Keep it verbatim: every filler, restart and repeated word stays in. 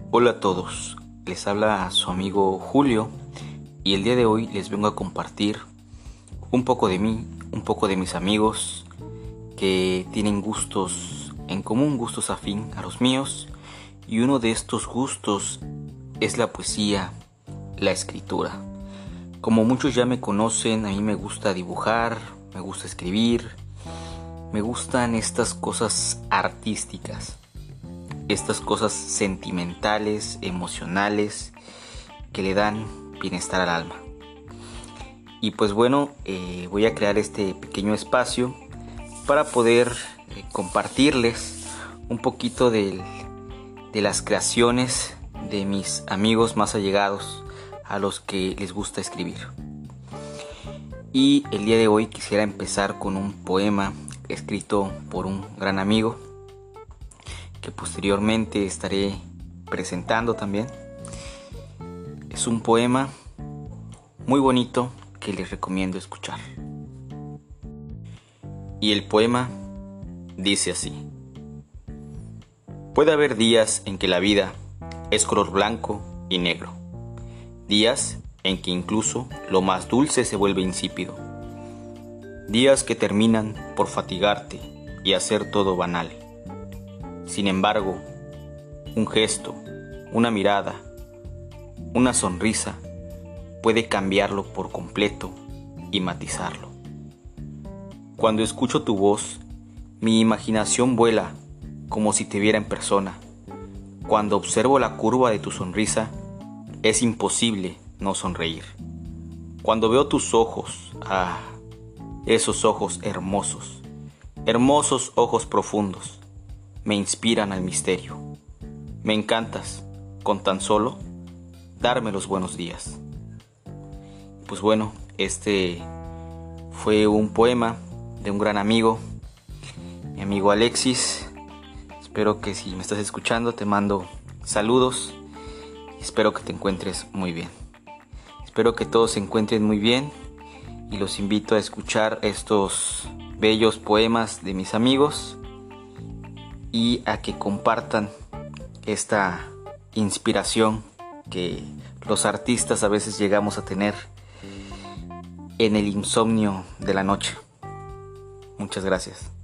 Hola a todos, les habla su amigo Julio y el día de hoy les vengo a compartir un poco de mí, un poco de mis amigos que tienen gustos en común, gustos afín a los míos, y uno de estos gustos es la poesía, la escritura. Como muchos ya me conocen, a mí me gusta dibujar, me gusta escribir, me gustan estas cosas artísticas. Estas cosas sentimentales, emocionales, que le dan bienestar al alma. Y pues bueno, eh, voy a crear este pequeño espacio para poder eh, compartirles un poquito de, de las creaciones de mis amigos más allegados, a los que les gusta escribir. Y el día de hoy quisiera empezar con un poema escrito por un gran amigo, que posteriormente estaré presentando también. Es un poema muy bonito que les recomiendo escuchar. Y el poema dice así: puede haber días en que la vida es color blanco y negro, días en que incluso lo más dulce se vuelve insípido, días que terminan por fatigarte y hacer todo banal. Sin embargo, un gesto, una mirada, una sonrisa puede cambiarlo por completo y matizarlo. Cuando escucho tu voz, mi imaginación vuela como si te viera en persona. Cuando observo la curva de tu sonrisa, es imposible no sonreír. Cuando veo tus ojos, ah, esos ojos hermosos, hermosos ojos profundos, me inspiran al misterio. Me encantas con tan solo darme los buenos días. Pues bueno, este fue un poema de un gran amigo, mi amigo Alexis. Espero que si me estás escuchando te mando saludos y espero que te encuentres muy bien. Espero que todos se encuentren muy bien y los invito a escuchar estos bellos poemas de mis amigos y a que compartan esta inspiración que los artistas a veces llegamos a tener en el insomnio de la noche. Muchas gracias.